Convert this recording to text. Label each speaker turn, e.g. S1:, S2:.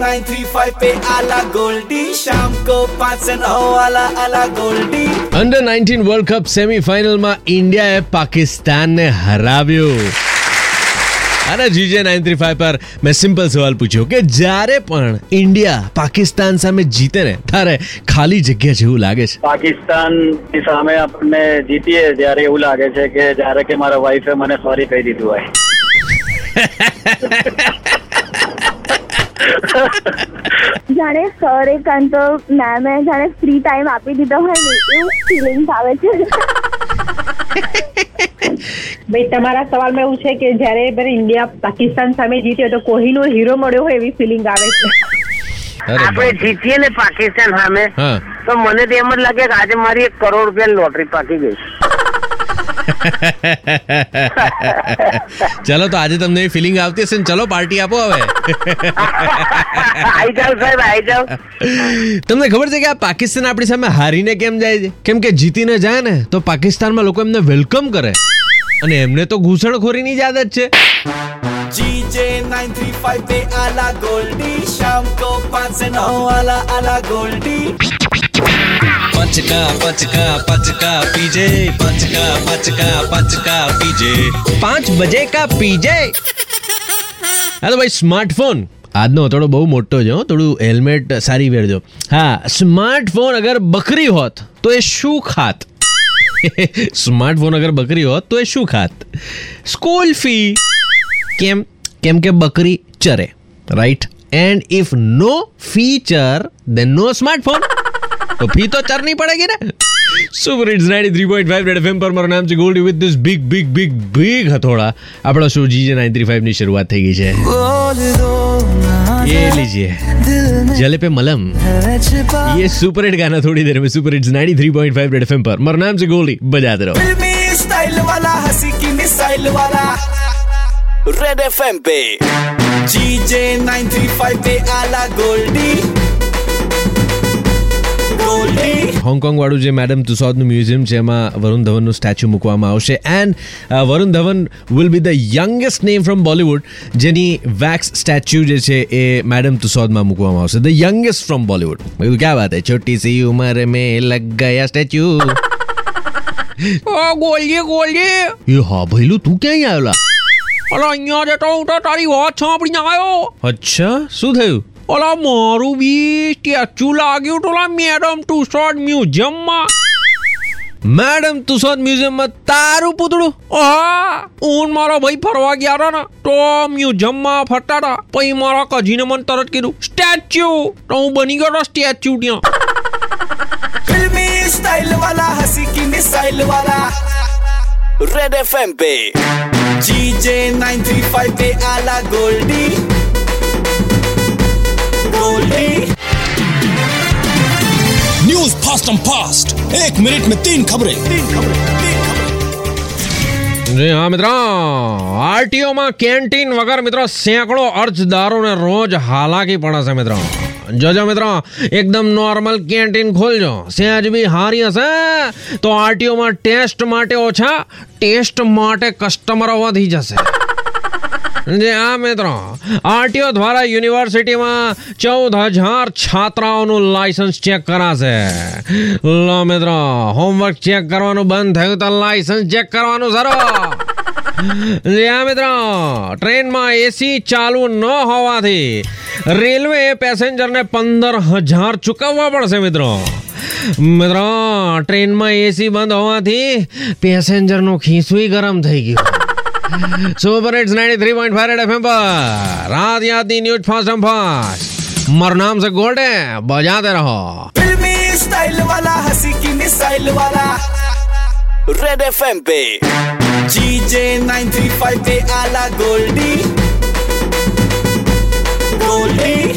S1: 935 पे आला गोल्डी, शाम को 5 से 9 वाला आला गोल्डी।
S2: અંડર 19 વર્લ્ડ કપ સેમીફાઇનલમાં ઇન્ડિયાએ પાકિસ્તાનને હરાવ્યું. અને જીજે 935 પર મેં સિમ્પલ સવાલ પૂછ્યો કે જ્યારે પણ ઇન્ડિયા પાકિસ્તાન સામે જીતે ને ત્યારે ખાલી જગ્યા જેવું લાગે છે.
S3: પાકિસ્તાનની સામે આપણને જીતીએ ત્યારે એવું લાગે છે કે જ્યારે કે મારા વાઈફે મને સોરી કહી દીધું હોય.
S4: જાણે સરે કાં તો મેમે જાણે ફ્રી ટાઈમ આપી દીધો હોય ને એવું ફિલિંગ આવે છે.
S5: ભાઈ તમારા સવાલમાં એવું છે કે જ્યારે ઇન્ડિયા પાકિસ્તાન સામે જીત્યો તો કોહલીનો હીરો મળ્યો હોય એવી ફિલિંગ આવે છે.
S6: આપણે જીતીએ ને પાકિસ્તાન સામે તો મને તો એમ જ લાગે કે આજે મારી 1 કરોડ રૂપિયાની લોટરી પાકી ગઈ.
S2: ચલો તો આજે તમને ફિલિંગ આવતી હશે ને, ચલો પાર્ટી આપો હવે.
S6: આઈ જાવ સાહેબ, આઈ જાવ.
S2: તમને ખબર છે કે આ પાકિસ્તાન આપણી સામે હારીને કેમ જાય છે? કેમ કે જીતીને જાય ને તો પાકિસ્તાનમાં લોકો એમને વેલકમ કરે અને એમને તો ઘૂસણખોરીની જ આદત છે.
S1: जीजे 935 पे आला गोल्डी, शाम को 5 से 9 वाला आला गोल्डी.
S7: पचका पचका पचका पीजे, पचका पचका पचका पीजे,
S2: 5 बजे का पीजे. હેલો ભાઈ, સ્માર્ટફોન આજનો થોડો બહુ મોટો છે, થોડું હેલ્મેટ સારી પહેરજો. હા, સ્માર્ટફોન અગર બકરી હોત તો એ શું ખાત? સ્માર્ટફોન અગર બકરી હોત તો એ શું ખાત? School fee. કેમ કે બકરી ચરે, right? And if no feature then no smartphone. તો ફી તો ચરની પડેગી ને. સુપર હિટ્સ 93.5 રેડ એફએમ પર મારું નામ છે Goldy with this big big big big હથોડા. આપણો શો જીજે 935 ની શરૂઆત થઈ ગઈ છે. ये लीजिए जले पे मलम, ये सुपर हिट गाना थोड़ी देर में सुपर हिट्स 93.5 रेड एफएम पर. मेरा नाम से गोल्डी, बजाते रहो.
S1: फिल्मी स्टाइल वाला, हंसी की मिसाइल वाला रेड एफएम पे. जीजे 935 पे आला गोल्डी गोल्डी.
S2: હોંગકોંગ વાળું જે મેડમ તુસોદનું મ્યુઝિયમ છે એમાં વરુણ ધવનનું સ્ટેચ્યુ મૂકવામાં આવશે. And Varun Dhawan will be the youngest name from Bollywood જેની વેક્સ સ્ટેચ્યુ જે છે એ મેડમ તુસોદમાં મૂકવામાં આવશે. The youngest from Bollywood. મેં કીધું ક્યાં વાત હે, છોટી સી ઉમર મેં લગ ગયા સ્ટેચ્યુ. Goldy goldy. એ હા ભઈલું, તું ક્યાં આવેલા? અલા અહીંયા જતો હું તો તારી વાત સાંભળીને આવ્યો. અચ્છા, શું થયું? ઓલા મારું બી સ્ટેચ્યુ લાગ્યું તો મેડમ તુસોદ મ્યુઝિયમમાં. મેડમ તુસોદ મ્યુઝિયમમાં તારું પૂતળું? હા, હું મારો ભાઈ ફરવા ગયા હતા ને તો મ્યુઝિયમમાં ફરતા હતા. પછી મારા કજીને મને તરત કીધું સ્ટેચ્યુ, તો હું બની ગયો સ્ટેચ્યુ ત્યાં.
S1: फिल्मी स्टाइल वाला, हंसी की मिसाइल वाला रेड एफएम पे. जीजे 935 पे आला Goldy Goldy.
S7: News fast and fast, 1 minute में 3 खबरें.
S2: જી હા મિત્રો, આરટીઓમાં કેન્ટીન વગર મિત્રો સેંકડો અરજદારોને રોજ હાલાકી પડે છે મિત્રો. જોજો મિત્રો, એકદમ નોર્મલ કેન્ટીન ખોલજો, સહેજ બી હારી હશે તો આરટીઓમાં ટેસ્ટ માટે ઓછા, ટેસ્ટ માટે કસ્ટમરો વધી જશે. જે આ મિત્રો, આરટીઓ દ્વારા યુનિવર્સિટીમાં 14,000 છાત્રાઓનું લાયસન્સ ચેક કરાશે. લો મિત્રો, હોમવર્ક ચેક કરવાનું બંધ થયું તો લાયસન્સ ચેક કરવાનું શરૂ. જે આ મિત્રો, ટ્રેનમાં એસી ચાલુ ન હોવાથી રેલવે પેસેન્જરને 15,000 ચૂકવવા પડશે મિત્રો. મિત્રો, ટ્રેનમાં એસી બંધ હોવાથી પેસેન્જરનું ખીસું ગરમ થઈ ગયું. सुपर हिट्स 93.5 रेड एफएम पर रात यादी न्यूज फास्ट एंड फास्ट. मेरा नाम से गोल्ड है, बजाते रहो.
S1: फिल्मी स्टाइल वाला, हंसी की मिसाइल वाला रेड एफएम पे. जीजे 935 पे आला गोल्डी गोल्डी.